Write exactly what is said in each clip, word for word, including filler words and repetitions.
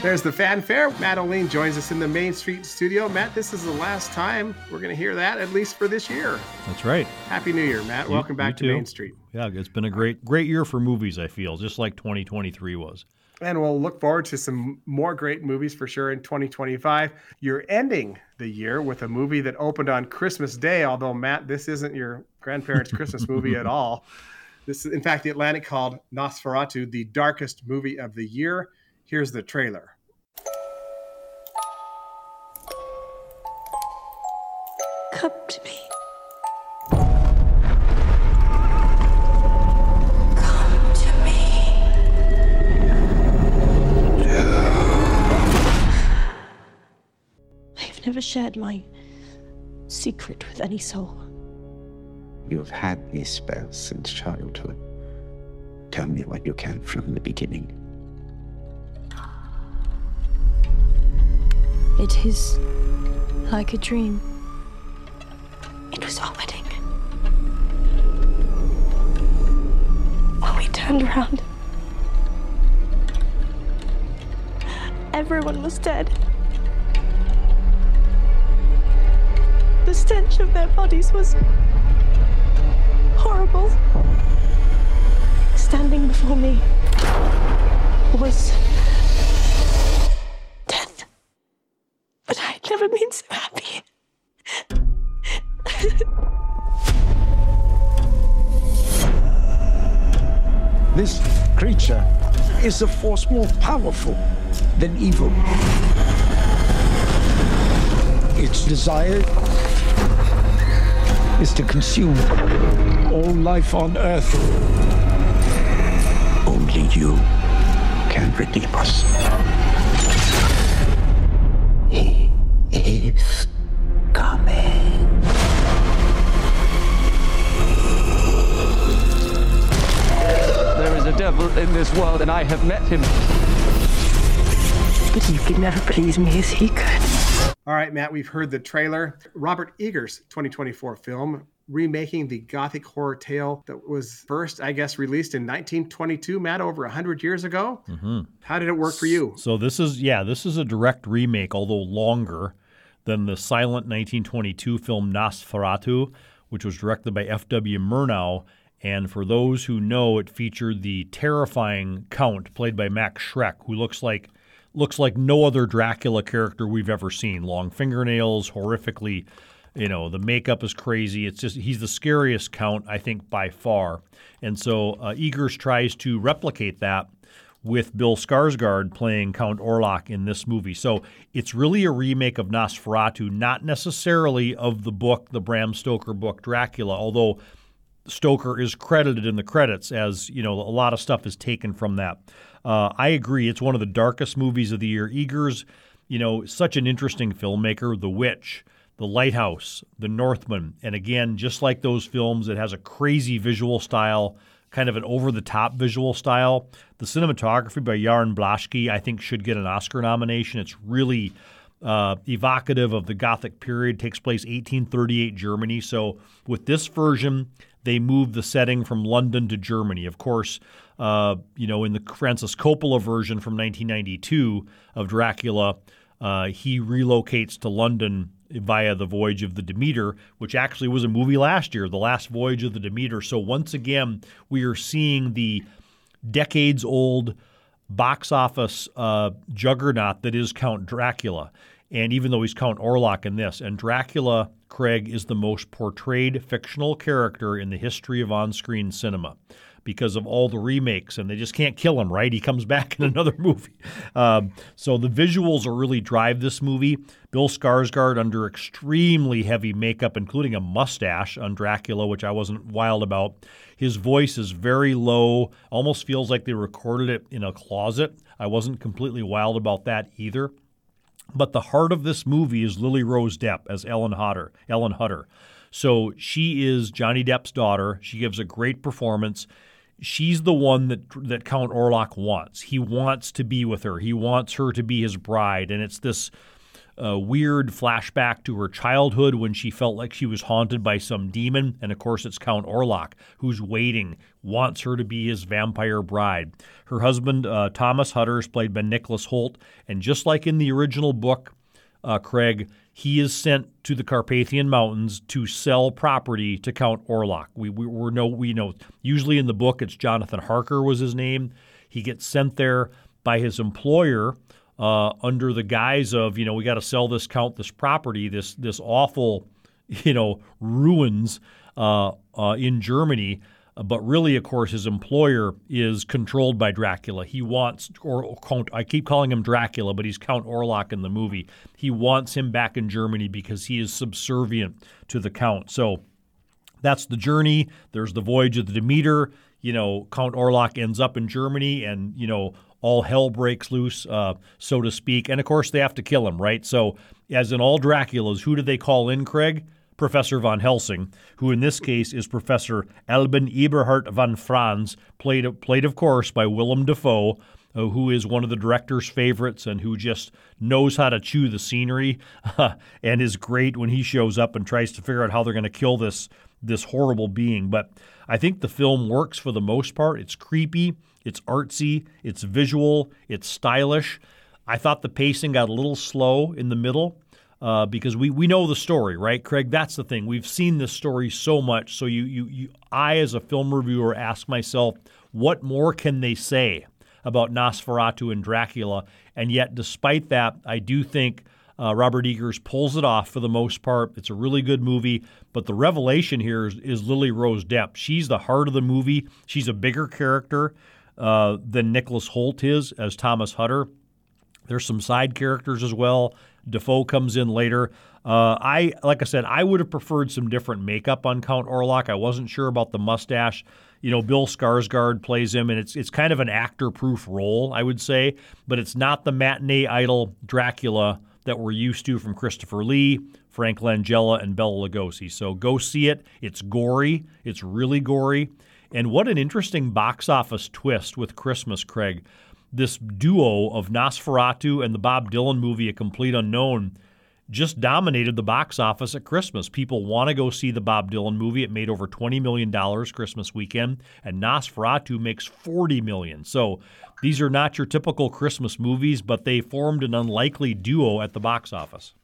There's the fanfare. Matt O'Lean joins us in the Main Street studio. Matt, this is the last time we're going to hear that, at least for this year. That's right. Happy New Year, Matt. You, Welcome back to Main Street. Yeah, it's been a great, great year for movies, I feel, just like twenty twenty-three was. And we'll look forward to some more great movies for sure in twenty twenty-five. You're ending the year with a movie that opened on Christmas Day, although, Matt, this isn't your grandparents' Christmas movie at all. This is, in fact, The Atlantic called Nosferatu, the darkest movie of the year. Here's the trailer. Come to me. Come to me. I've never shared my secret with any soul. You've had these spells since childhood. Tell me what you can from the beginning. It is like a dream. It was our wedding. When we turned around, everyone was dead. The stench of their bodies was horrible. Standing before me was death. But I had never been so happy. This creature is a force more powerful than evil. Its desire is to consume all life on Earth. Only you can redeem us. He is coming. There is a devil in this world, and I have met him. But you could never please me as he could. All right, Matt, we've heard the trailer. Robert Eggers' twenty twenty-four film, remaking the gothic horror tale that was first, I guess, released in nineteen twenty-two, Matt, over one hundred years ago. Mm-hmm. How did it work for you? So this is, yeah, this is a direct remake, although longer than the silent nineteen twenty-two film Nosferatu, which was directed by F W Murnau. And for those who know, it featured the terrifying Count, played by Max Schreck, who looks like looks like no other Dracula character we've ever seen. Long fingernails, horrifically, you know, the makeup is crazy. It's just, he's the scariest Count, I think, by far. And so uh, Eggers tries to replicate that with Bill Skarsgård playing Count Orlok in this movie. So it's really a remake of Nosferatu, not necessarily of the book, the Bram Stoker book, Dracula, although Stoker is credited in the credits as, you know, a lot of stuff is taken from that. Uh, I agree. It's one of the darkest movies of the year. Eggers, you know, such an interesting filmmaker. The Witch, The Lighthouse, The Northman. And again, just like those films, it has a crazy visual style, kind of an over-the-top visual style. The cinematography by Jaran Blaschke, I think, should get an Oscar nomination. It's really uh, evocative of the Gothic period. It takes place eighteen thirty-eight Germany. So with this version, they moved the setting from London to Germany. Of course, uh, you know, in the Francis Coppola version from nineteen ninety-two of Dracula, uh, he relocates to London via The Voyage of the Demeter, which actually was a movie last year, The Last Voyage of the Demeter. So once again, we are seeing the decades-old box office uh, juggernaut that is Count Dracula. And even though he's Count Orlok in this, and Dracula, Craig, is the most portrayed fictional character in the history of on-screen cinema because of all the remakes, and they just can't kill him, right? He comes back in another movie. Um, so the visuals are really drive this movie. Bill Skarsgård under extremely heavy makeup, including a mustache on Dracula, which I wasn't wild about. His voice is very low, almost feels like they recorded it in a closet. I wasn't completely wild about that either. But the heart of this movie is Lily Rose Depp as Ellen Hutter. Ellen Hutter. So she is Johnny Depp's daughter. She gives a great performance. She's the one that that Count Orlok wants. He wants to be with her. He wants her to be his bride. And it's this a weird flashback to her childhood when she felt like she was haunted by some demon. And of course, it's Count Orlok who's waiting, wants her to be his vampire bride. Her husband, uh, Thomas Hutter, is played by Nicholas Hoult. And just like in the original book, uh, Craig, he is sent to the Carpathian Mountains to sell property to Count Orlok. We, we, we know, we know, usually in the book, it's Jonathan Harker was his name. He gets sent there by his employer, Uh, under the guise of, you know, we got to sell this count, this property, this this awful, you know, ruins uh, uh, in Germany. Uh, but really, of course, his employer is controlled by Dracula. He wants, or, or Count, I keep calling him Dracula, but he's Count Orlok in the movie. He wants him back in Germany because he is subservient to the Count. So that's the journey. There's the voyage of the Demeter. You know, Count Orlok ends up in Germany and, you know, all hell breaks loose, uh, so to speak. And, of course, they have to kill him, right? So as in all Draculas, who do they call in, Craig? Professor Van Helsing, who in this case is Professor Albin Eberhard von Franz, played, played of course, by Willem Dafoe, uh, who is one of the director's favorites and who just knows how to chew the scenery and is great when he shows up and tries to figure out how they're going to kill this this horrible being. But I think the film works for the most part. It's creepy, it's artsy, it's visual, it's stylish. I thought the pacing got a little slow in the middle uh, because we, we know the story, right, Craig? That's the thing. We've seen this story so much. So you, you, you, I, as a film reviewer, ask myself, what more can they say about Nosferatu and Dracula? And yet, despite that, I do think Uh, Robert Eggers pulls it off for the most part. It's a really good movie, but the revelation here is, is Lily Rose Depp. She's the heart of the movie. She's a bigger character uh, than Nicholas Hoult is as Thomas Hutter. There's some side characters as well. Defoe comes in later. Uh, I, like I said, I would have preferred some different makeup on Count Orlok. I wasn't sure about the mustache. You know, Bill Skarsgård plays him, and it's it's kind of an actor-proof role, I would say, but it's not the matinee idol Dracula that we're used to from Christopher Lee, Frank Langella, and Bela Lugosi. So go see it. It's gory. It's really gory. And what an interesting box office twist with Christmas, Craig. This duo of Nosferatu and the Bob Dylan movie, A Complete Unknown, just dominated the box office at Christmas. People want to go see the Bob Dylan movie. It made over twenty million dollars Christmas weekend, and Nosferatu makes forty million dollars. So these are not your typical Christmas movies, but they formed an unlikely duo at the box office.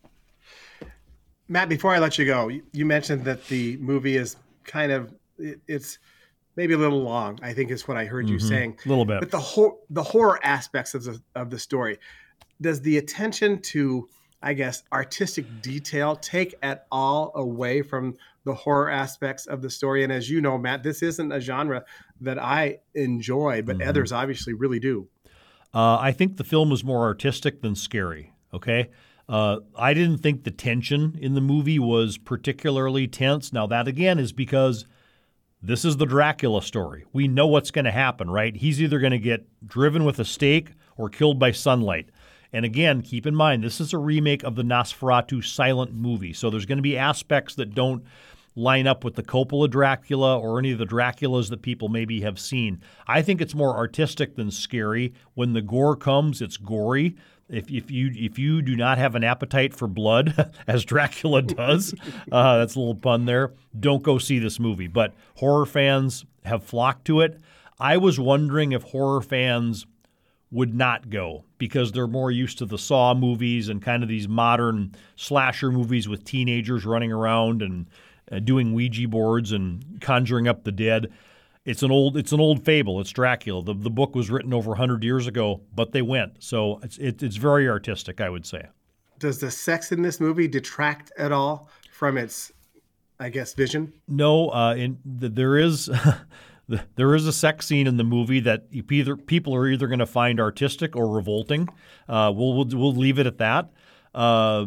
Matt, before I let you go, you mentioned that the movie is kind of, it's maybe a little long, I think is what I heard mm-hmm. you saying. A little bit. But the, ho- the horror aspects of the, of the story, does the attention to, I guess, artistic detail take at all away from the horror aspects of the story? And as you know, Matt, this isn't a genre that I enjoy, but mm-hmm. others obviously really do. Uh, I think the film is more artistic than scary, okay? Uh, I didn't think the tension in the movie was particularly tense. Now, that again is because this is the Dracula story. We know what's going to happen, right? He's either going to get driven with a stake or killed by sunlight. And again, keep in mind, this is a remake of the Nosferatu silent movie. So there's going to be aspects that don't line up with the Coppola Dracula or any of the Draculas that people maybe have seen. I think it's more artistic than scary. When the gore comes, it's gory. If, if you if you do not have an appetite for blood, as Dracula does, uh, that's a little pun there, don't go see this movie. But horror fans have flocked to it. I was wondering if horror fans would not go because they're more used to the Saw movies and kind of these modern slasher movies with teenagers running around and uh, doing Ouija boards and conjuring up the dead. It's an old it's an old fable. It's Dracula. The the book was written over one hundred years ago, but they went. So it's it, it's very artistic, I would say. Does the sex in this movie detract at all from its, I guess, vision? No, uh, in the, there is there is a sex scene in the movie that either people are either going to find artistic or revolting. Uh, we'll, we'll we'll leave it at that. Uh,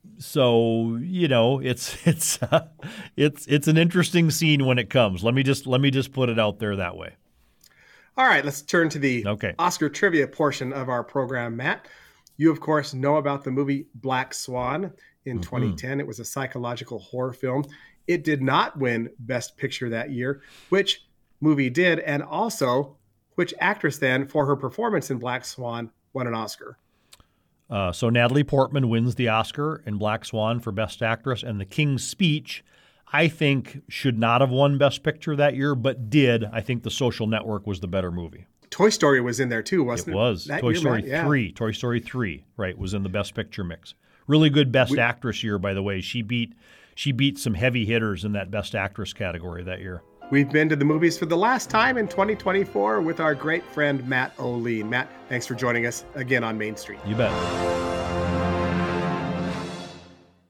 so you know, it's it's uh, it's it's an interesting scene when it comes. Let me just let me just put it out there that way. All right, let's turn to the okay. Oscar trivia portion of our program, Matt. You, of course, know about the movie Black Swan in mm-hmm. twenty ten. It was a psychological horror film. It did not win Best Picture that year. Which movie did? And also, which actress then, for her performance in Black Swan, won an Oscar? Uh, so Natalie Portman wins the Oscar in Black Swan for Best Actress, and The King's Speech, I think, should not have won Best Picture that year, but did. I think The Social Network was the better movie. Toy Story was in there too, wasn't it? It was. That Toy year, Story Matt? Yeah. three. Toy Story three, right, was in the Best Picture mix. Really good Best We- Actress year, by the way. She beat she beat some heavy hitters in that Best Actress category that year. We've been to the movies for the last time in twenty twenty-four with our great friend Matt O'Lean. Matt, thanks for joining us again on Main Street. You bet.